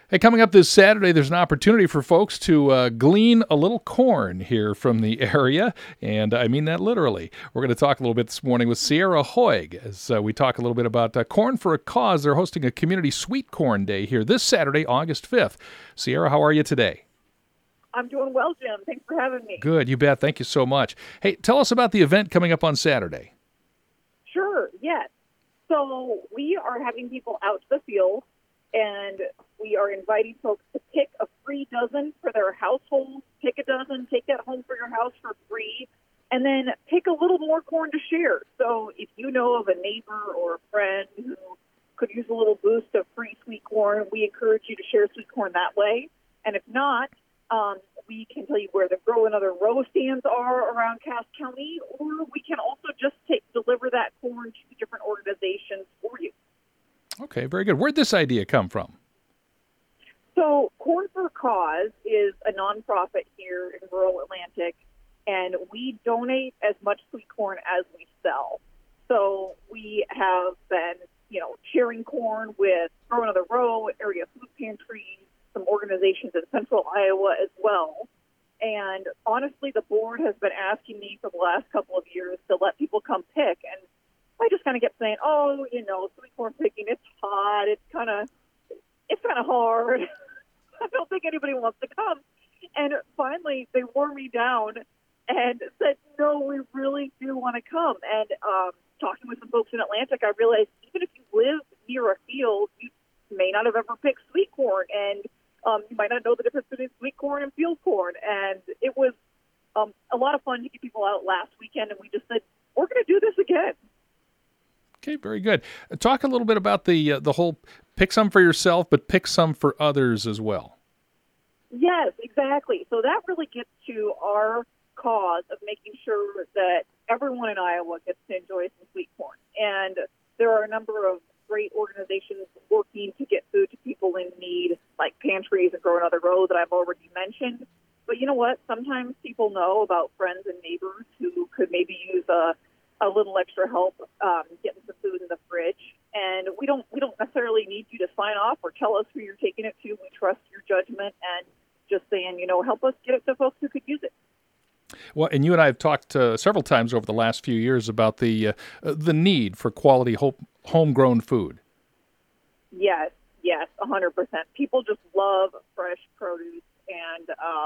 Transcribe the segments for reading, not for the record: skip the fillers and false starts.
Hey, coming up this Saturday, there's an opportunity for folks to glean a little corn here from the area, and I mean that literally. We're going to talk a little bit this morning with Sierra Hoig as we talk a little bit about Corn for a Cause. They're hosting a community sweet corn day here this Saturday, August 5th. Sierra, how are you today? I'm doing well, Jim. Thanks for having me. Good, you bet. Thank you so much. Hey, tell us about the event coming up on Saturday. Sure, yes. So we are having people out to the field, and we are inviting folks to pick a free dozen for their household. Pick a dozen, take that home for your house for free, and then pick a little more corn to share. So if you know of a neighbor or a friend who could use a little boost of free sweet corn, we encourage you to share sweet corn that way. And if not, we can tell you where the Grow Another Row stands are around Cass County, or we can also just deliver that corn to different organizations for you. Okay, very good. Where'd this idea come from? So Corn for a Cause is a nonprofit here in rural Atlantic, and we donate as much sweet corn as we sell. So we have been, sharing corn with Grow Another Row, area food pantries, some organizations in central Iowa as well. And honestly, the board has been asking me for the last couple of years to let people come pick. And I just kind of kept saying, sweet corn picking, it's hot. It's kind of hard. I don't think anybody wants to come. And finally, they wore me down and said, no, we really do want to come. And talking with some folks in Atlantic, I realized even if you live near a field, you may not have ever picked sweet corn. And you might not know the difference between sweet corn and field corn. And it was a lot of fun to get people out last weekend, and we just said, we're going to do this again. Okay, very good. Talk a little bit about the whole pick some for yourself, but pick some for others as well. Yes, exactly. So that really gets to our cause of making sure that everyone in Iowa gets to enjoy some sweet corn. And there are a number of great organizations working to get food to people in need, like pantries and Grow Another Row that I've already mentioned. But you know what? Sometimes people know about friends and neighbors who could maybe use a little extra help getting some food in the fridge. And we don't necessarily need you to sign off or tell us who you're taking it to. We trust your judgment and just saying, help us get it to folks who could use it. Well, and you and I have talked several times over the last few years about the need for quality homegrown food. Yes, 100%. People just love fresh produce, and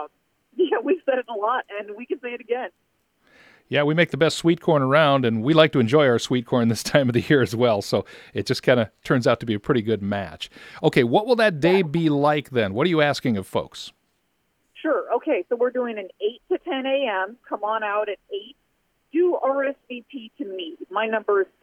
we've said it a lot, and we can say it again. Yeah, we make the best sweet corn around, and we like to enjoy our sweet corn this time of the year as well, so it just kind of turns out to be a pretty good match. Okay, what will that day be like then? What are you asking of folks? Sure. Okay, so we're doing an 8 to 10 a.m. Come on out at 8. Do RSVP to me. My number is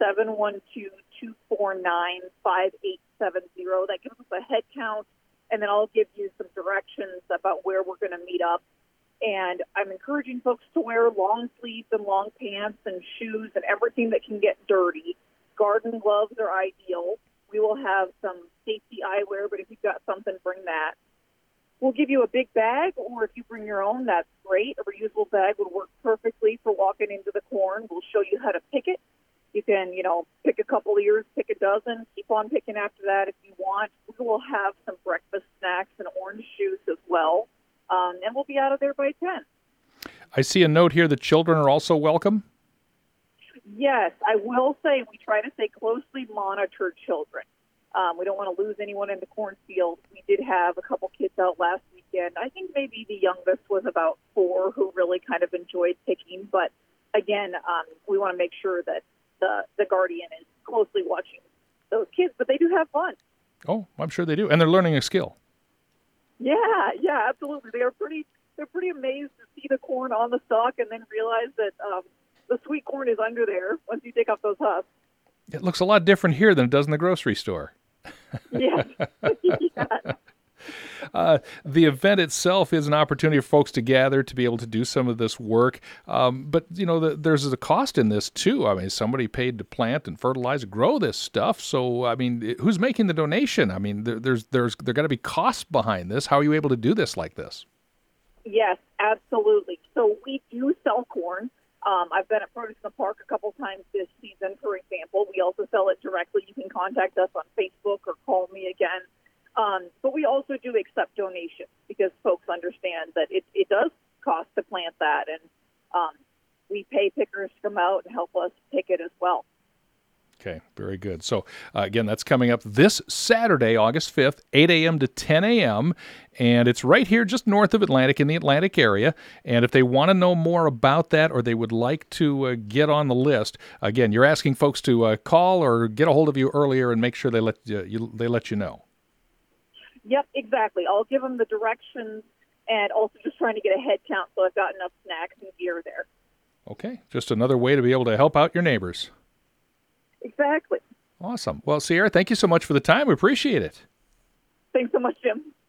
712-249-5870. That gives us a head count, and then I'll give you some directions about where we're going to meet up. And I'm encouraging folks to wear long sleeves and long pants and shoes and everything that can get dirty. Garden gloves are ideal. We will have some safety eyewear, but if you've got something, bring that. We'll give you a big bag, or if you bring your own, that's great. A reusable bag would work perfectly for walking into the corn. We'll show you how to pick it. You can, pick a couple ears, pick a dozen, keep on picking after that if you want. We will have some breakfast snacks and orange juice as well. And we'll be out of there by 10. I see a note here that children are also welcome. Yes, I will say we try to stay closely monitored children. We don't want to lose anyone in the cornfield. We did have a couple kids out last weekend. I think maybe the youngest was about 4 who really kind of enjoyed picking. But again, we want to make sure that the guardian is closely watching those kids. But they do have fun. Oh, I'm sure they do. And they're learning a skill. Yeah, absolutely. They're pretty amazed to see the corn on the stalk and then realize that the sweet corn is under there once you take off those husks. It looks a lot different here than it does in the grocery store. Yeah. The event itself is an opportunity for folks to gather to be able to do some of this work. But, there's a cost in this, too. I mean, somebody paid to plant and fertilize, grow this stuff. So, I mean, who's making the donation? I mean, there's got to be costs behind this. How are you able to do this like this? Yes, absolutely. So we do sell corn. I've been at Produce in the Park a couple times this season, for example. We also sell it directly. You can contact us on Facebook or call me again. But we also do accept donations because folks understand that it does cost to plant that, and we pay pickers to come out and help us pick it as well. Okay, very good. So, again, that's coming up this Saturday, August 5th, 8 a.m. to 10 a.m., and it's right here just north of Atlantic in the Atlantic area. And if they want to know more about that or they would like to get on the list, again, you're asking folks to call or get a hold of you earlier and make sure they let you know. Yep, exactly. I'll give them the directions and also just trying to get a head count so I've got enough snacks and gear there. Okay, just another way to be able to help out your neighbors. Exactly. Awesome. Well, Sierra, thank you so much for the time. We appreciate it. Thanks so much, Jim.